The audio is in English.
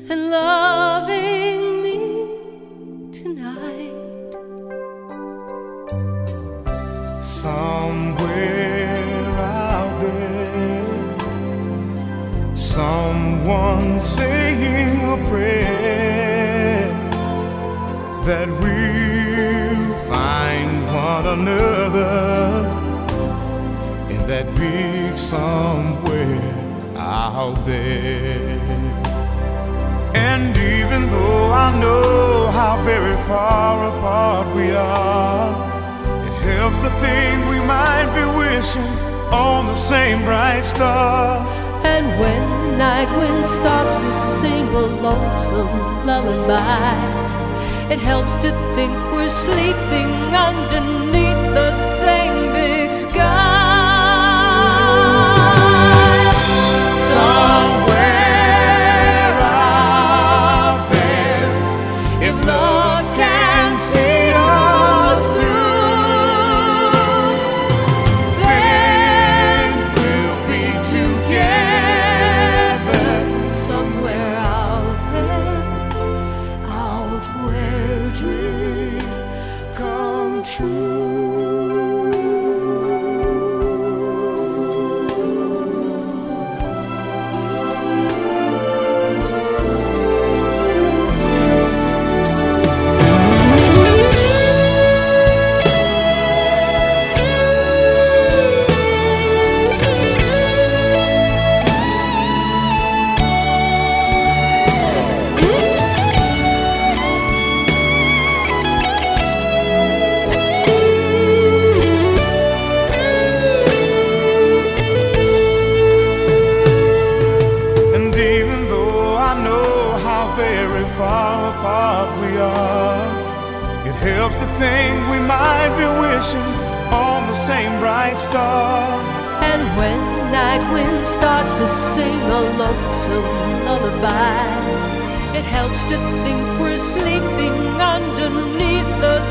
and loving me tonight. Somewhere out there, someone saying a prayer that we'll find one another in that big somewhere out there. And even though I know how very far apart we are, it helps to think we might be wishing on the same bright star. And when the night wind starts to sing a lonesome lullaby, it helps to think we're sleeping underneath the same big sky. Somewhere out there, if love can see us through, then we'll be together. Somewhere out there, out where dreams Come true. Very far apart we are, it helps to think we might be wishing on the same bright star. And when the night wind starts to sing a lonesome lullaby, it helps to think we're sleeping underneath the